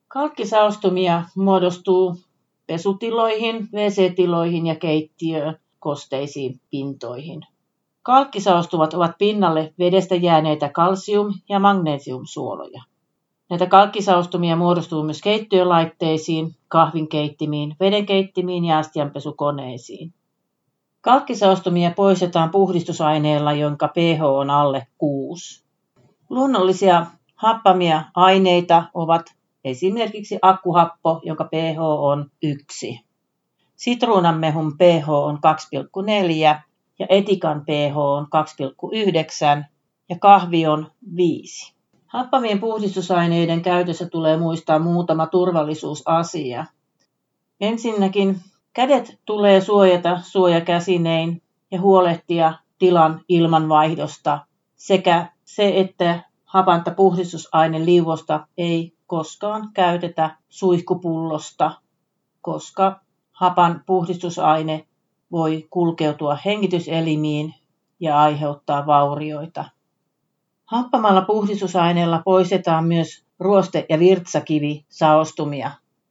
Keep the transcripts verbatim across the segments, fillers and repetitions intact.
Kalkkisaostumia muodostuu pesutiloihin, wc-tiloihin ja keittiökosteisiin pintoihin. Kalkkisaostumat ovat pinnalle vedestä jääneitä kalsium- ja magnesiumsuoloja. Näitä kalkkisaostumia muodostuu myös keittiölaitteisiin, kahvinkeittimiin, vedenkeittimiin ja astianpesukoneisiin. Kalkkisaostumia poistetaan puhdistusaineella, jonka pH on alle kuusi. Luonnollisia happamia aineita ovat esimerkiksi akkuhappo, jonka pH on yksi. Sitruunanmehun pH on kaksi pilkku neljä ja etikan pH on kaksi pilkku yhdeksän ja kahvi on viisi. Happamien puhdistusaineiden käytössä tulee muistaa muutama turvallisuusasia. Ensinnäkin kädet tulee suojata suojakäsinein ja huolehtia tilan ilmanvaihdosta sekä se, että hapanta puhdistusaineliuosta ei koskaan käytetä suihkupullosta, koska hapan puhdistusaine voi kulkeutua hengityselimiin ja aiheuttaa vaurioita. Happamalla puhdistusaineella poistetaan myös ruoste- ja virtsakivisaostumia.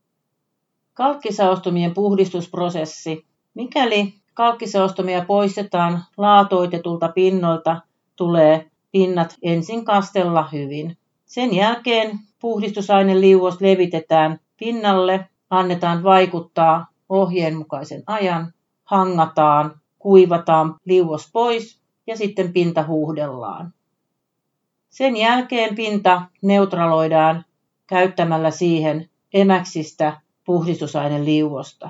Kalkkisaostumien puhdistusprosessi. Mikäli kalkkisaostumia poistetaan laatoitetulta pinnoilta, tulee pinnat ensin kastella hyvin. Sen jälkeen puhdistusaineliuos levitetään pinnalle, annetaan vaikuttaa ohjeenmukaisen ajan, hangataan, kuivataan liuos pois ja sitten pinta huuhdellaan. Sen jälkeen pinta neutraloidaan käyttämällä siihen emäksistä puhdistusaineliuosta.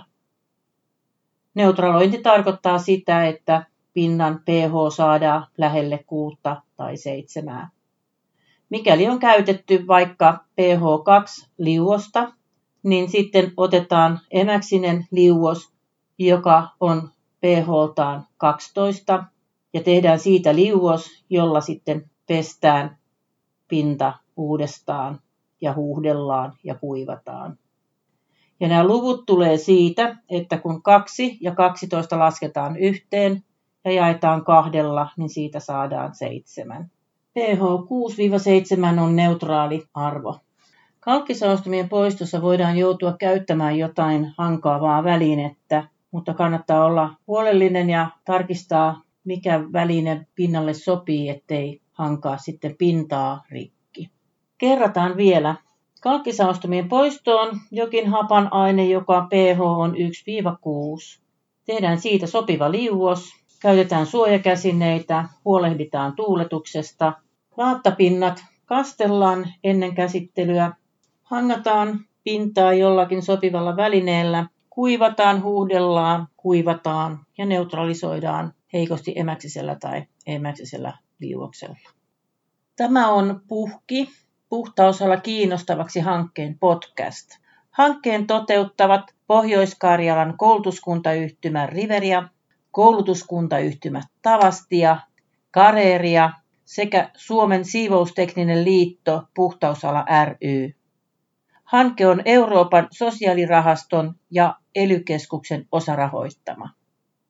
Neutralointi tarkoittaa sitä, että pinnan pH saadaan lähelle kuutta tai seitsemää. Mikäli on käytetty vaikka pH kaksi liuosta, niin sitten otetaan emäksinen liuos, joka on pHltaan kaksitoista, ja tehdään siitä liuos, jolla sitten pestään pinta uudestaan ja huuhdellaan ja kuivataan. Ja nämä luvut tulee siitä, että kun kaksi ja kaksitoista lasketaan yhteen ja jaetaan kahdella, niin siitä saadaan seitsemän. pH kuusi seitsemän on neutraali arvo. Kalkkisaostumien poistossa voidaan joutua käyttämään jotain hankaavaa välinettä, mutta kannattaa olla huolellinen ja tarkistaa, mikä väline pinnalle sopii, ettei hankaa sitten pintaa rikki. Kerrataan vielä. Kalkkisaostumien poistoon jokin hapan aine, joka pH on yksi kuusi. Tehdään siitä sopiva liuos, käytetään suojakäsineitä, huolehditaan tuuletuksesta. Laattapinnat kastellaan ennen käsittelyä, hangataan pintaa jollakin sopivalla välineellä, kuivataan, huuhdellaan, kuivataan ja neutralisoidaan heikosti emäksisellä tai emäksisellä liuoksella. Tämä on Puhki, puhtausala kiinnostavaksi hankkeen podcast. Hankkeen toteuttavat Pohjois-Karjalan koulutuskuntayhtymä Riveria, koulutuskuntayhtymä Tavastia, Kareeria sekä Suomen siivoustekninen liitto Puhtausala ry. Hanke on Euroopan sosiaalirahaston ja E L Y-keskuksen osarahoittama.